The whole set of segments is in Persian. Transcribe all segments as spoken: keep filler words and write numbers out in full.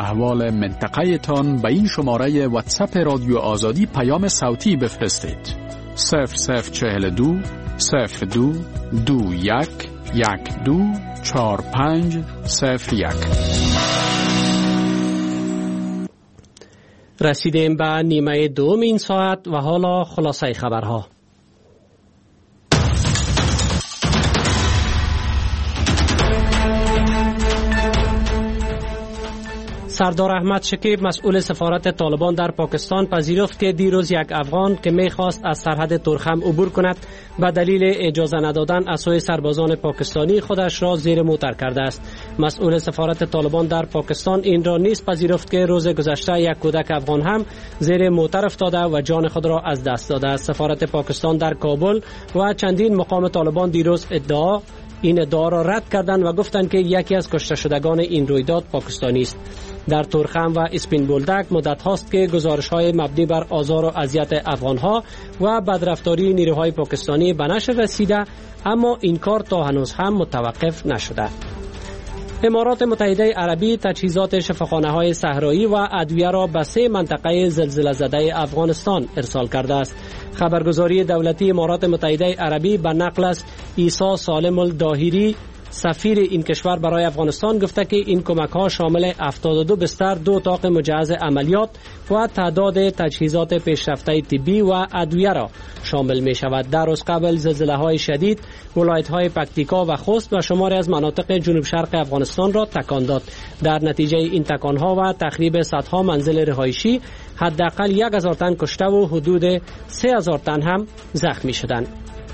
احوال منطقه تان به این شماره واتساپ رادیو آزادی پیام صوتی بفرستید. صفر صفر چهل دو صفر دو دو یک یک دو چهار پنج صفر یک. رسیدیم به نیمه دوم این ساعت و حالا خلاصه خبرها. سردار احمد شکیب مسئول سفارت طالبان در پاکستان پذیرفت که دیروز یک افغان که می‌خواست از سرحد تورخم عبور کند به دلیل اجازه ندادن از سوی سربازان پاکستانی خودش را زیر موتر کرده است. مسئول سفارت طالبان در پاکستان این را نیز پذیرفت که روز گذشته یک کودک افغان هم زیر موتر افتاده و جان خود را از دست داده است. سفارت پاکستان در کابل و چندین مقام طالبان دیروز ادعا این ادعا را رد کردند و گفتند که یکی از کشته شدگان این رویداد پاکستانی است. در تورخم و اسپین بولدک مدت هاست که گزارش‌های مبنی بر آزار و اذیت افغان‌ها و بدرفتاری نیروهای پاکستانی به نشر رسیده، اما این کار تا هنوز هم متوقف نشده. امارات متحده عربی تجهیزات شفاخانه‌های صحرایی و ادویه را به سه منطقه زلزله زده افغانستان ارسال کرده است. خبرگزاری دولتی امارات متحده عربی به نقل از عیسی سالم الداهری سفیر این کشور برای افغانستان گفته که این کمک ها شامل هفتاد و دو بستر، دو اتاق مجهز عملیات و تعداد تجهیزات پیشرفته طبی و ادویه را شامل می شود. در روز قبل زلزله های شدید ولایت های پکتیکا و خوست و شماری از مناطق جنوب شرق افغانستان را تکان داد. در نتیجه این تکان ها و تخریب صدها منزل رهایشی حداقل یک هزار تن کشته و حدود سه هزار تن هم زخمی شدند.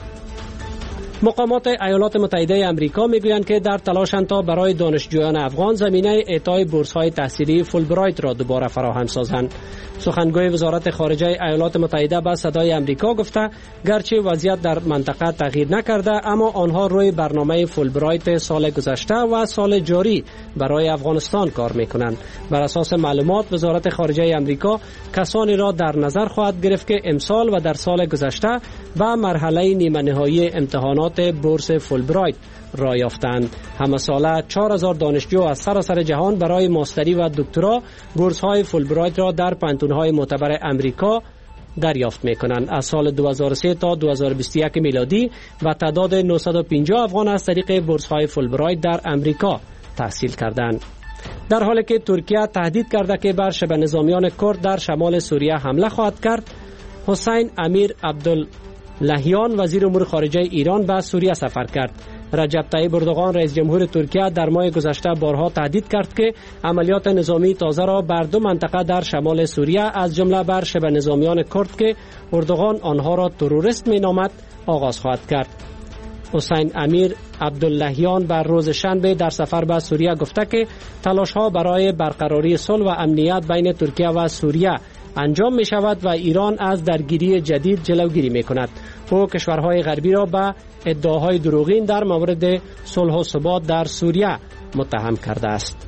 مقامات ایالات متحده آمریکا میگویند که در تلاشند تا برای دانشجویان افغان زمینه اعطای بورس‌های تحصیلی فولبرایت را دوباره فراهم سازند. سخنگوی وزارت خارجه ایالات متحده به صدای آمریکا گفته گرچه وضعیت در منطقه تغییر نکرده، اما آنها روی برنامه فولبرایت سال گذشته و سال جاری برای افغانستان کار میکنند. بر اساس معلومات وزارت خارجه آمریکا کسانی را در نظر خواهد گرفت که امسال و در سال گذشته به مرحله نیمه نهایی امتحانات بورس فولبرایت را یافتند. همه ساله چهار هزار دانشجو از سراسر جهان برای ماستری و دکترا بورس های فولبرایت را در پانتون های معتبر امریکا دریافت می کنند. از سال دو هزار و سه تا دو هزار و بیست و یک میلادی و تعداد نهصد و پنجاه افغان از طریق بورس های فولبرایت در امریکا تحصیل کردند. در حالی که ترکیه تهدید کرده که بر شبه نظامیان کرد در شمال سوریه حمله خواهد کرد، حسین امیر عبداللهیان وزیر امور خارجه ایران به سوریه سفر کرد. رجب طیب اردوغان رئیس جمهور ترکیه در ماه گذشته بارها تهدید کرد که عملیات نظامی تازه را بر دو منطقه در شمال سوریه از جمله بر شبه نظامیان کرد که اردوغان آنها را تروریست مینامد آغاز خواهد کرد. حسین امیر عبداللهیان بر روز شنبه در سفر به سوریه گفته که تلاش‌ها برای برقراری صلح و امنیت بین ترکیه و سوریه انجام می شود و ایران از درگیری جدید جلوگیری می کند. او کشورهای غربی را به ادعاهای دروغین در مورد صلح و ثبات در سوریه متهم کرده است.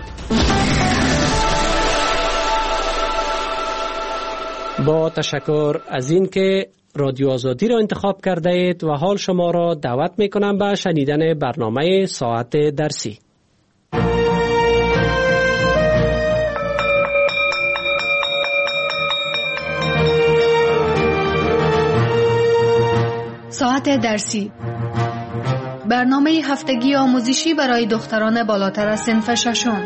با تشکر از این که رادیو آزادی را انتخاب کرده اید و حال شما را دعوت می کنم به شنیدن برنامه ساعت درسی. ساعت درسی، برنامه هفتگی آموزشی برای دختران بالاتر از صنف ششم.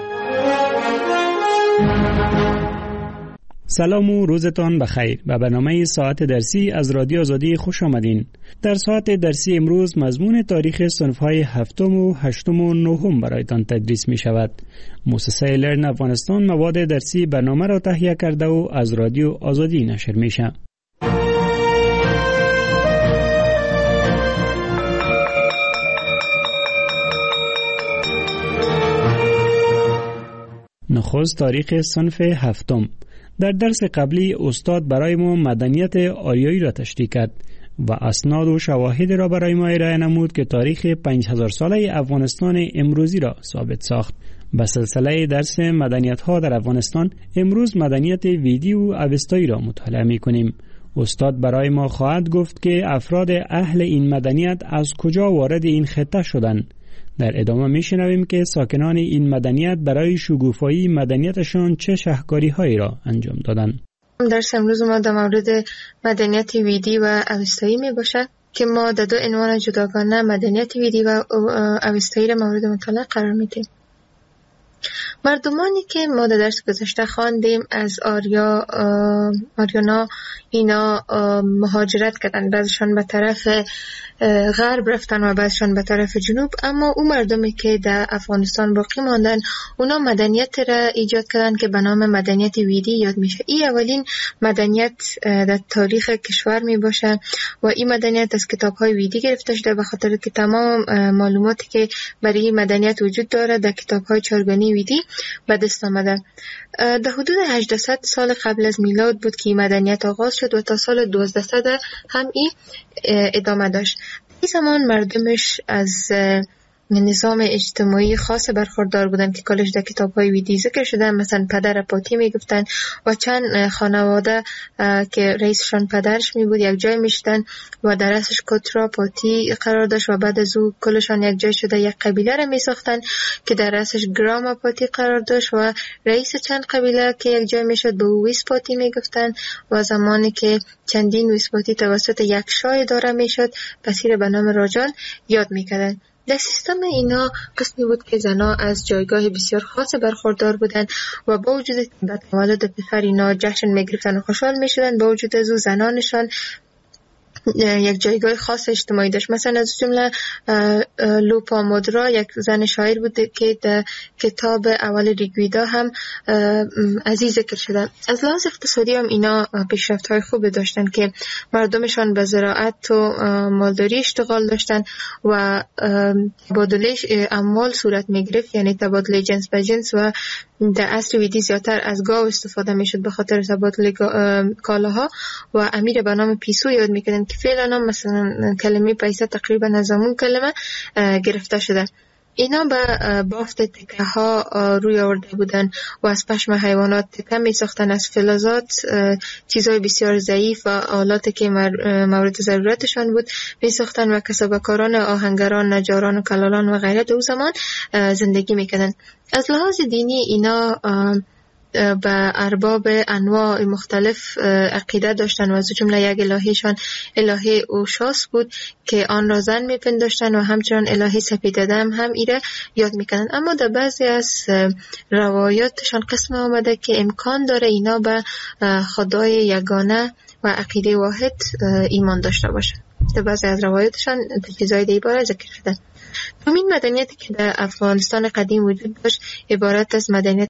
سلام و روزتان بخیر. به برنامه ساعت درسی از رادیو آزادی خوش آمدین. در ساعت درسی امروز مضمون تاریخ صنف‌های هفتم و هشتم و نهم برایتان تدریس می شود. مؤسسه لرن افغانستان مواد درسی برنامه را تهیه کرده و از رادیو آزادی نشر می شود. نخست تاریخ صنف هفتم. در درس قبلی استاد برای ما مدنیت آریایی را تشریح کرد و اسناد و شواهد را برای ما ارائه نمود که تاریخ پنج هزار ساله افغانستان امروزی را ثابت ساخت. به سلسله درس مدنیت ها در افغانستان امروز مدنیت ویدی و اوستایی را مطالعه می کنیم. استاد برای ما خواهد گفت که افراد اهل این مدنیت از کجا وارد این خطه شدند. در ادامه میشنویم که ساکنان این مدنیت برای شکوفایی مدنیتشان چه شهکاری‌هایی را انجام دادند. درس امروز ما در مورد مدنیت ویدی و اوستایی می باشه که ما در دو عنوان جداگانه مدنیت ویدی و اوستایی را مورد مطالعه قرار میدیم. مردمانی که ما در درس گذشته خواندیم از آریا آریانا اینا مهاجرت کردن، بعضشان به طرف غرب رفتن و بعضشان به طرف جنوب، اما اون مردمی که در افغانستان باقی ماندن اونا مدنیت را ایجاد کردن که به نام مدنیت ویدی یاد میشه. این اولین مدنیت در تاریخ کشور می باشه و این مدنیت از کتاب‌های ویدی گرفته شده، به خاطر که تمام معلوماتی که برای این مدنیت وجود داره در کتاب‌های چارگانی ویدی به دست آمده. در حدود هجده سال قبل از میلاد بود که این مدنیت آغاز شد و تا سال دوازده هم این ادامه داشت. این زمان مردمش از نظام اجتماعی خاص برخوردار بودن که کلش در کتاب‌های ویدی ذکر شده، مثلا پدر پاتی میگفتن و چند خانواده که رئیسشان پدرش می بود یک جای میشدن و در اساس کترا پاتی قرار داشت و بعد از او کلشان یک جای شده یک قبیله را می ساختن که در اساس گراما پاتی قرار داشت و رئیس چند قبیله که یک جای میشد به ویس پاتی میگفتن و زمانی که چندین ویس پاتی توسط یک شاه اداره میشد پسیر به نام راجان یاد میکردن. در سیستم اینا قسمی بود که زنها از جایگاه بسیار خاص برخوردار بودند و با وجود که تولد پسر اینا جشن میگرفتن و خوشحال میشدن، با وجود از او زنانشان یک جایگاه خاص اجتماعی داشت. مثلا از جمله لوپامودرا یک زن شاعر بود که در کتاب اول ریگویدا هم از این ذکر شده. از لحاظ اقتصادی هم اینا پیشرفت‌های خوب داشتن که مردمشان به زراعت و مالداری اشتغال داشتن و تبادله اموال صورت میگرفت، یعنی تبادله جنس به جنس، و در عصر ویدی زیادتر از گاو استفاده میشد به خاطر تبادل کالاها و امیر به نام پیسو یاد میکردن که فعلا هم مثلا کلمه پیسه تقریبا از همون کلمه گرفته شده. اینا به بافت تکه ها روی آورده بودن و از پشم حیوانات تکه می ساختن، از فلزات چیزهای بسیار ضعیف و آلاتی که مورد ضرورتشان بود می ساختن و کسبکاران آهنگران، نجاران و کلالان و غیره در زمان زندگی می کردن. از لحاظ دینی اینا به ارباب انواع مختلف عقیده داشتن و از جمله یک الهیشان الهه اوشاس بود که آن را زن میپنداشتن و همچنان الهه سپیددم هم ایره یاد میکنن. اما در بعضی از روایاتشان قسم آمده که امکان داره اینا به خدای یگانه و عقیده واحد ایمان داشته باشه. در بعضی از روایاتشان چیزای دیگه باره ذکر شده. دومین مدنیتی که در افغانستان قدیم وجود داشت عبارت از مدنیت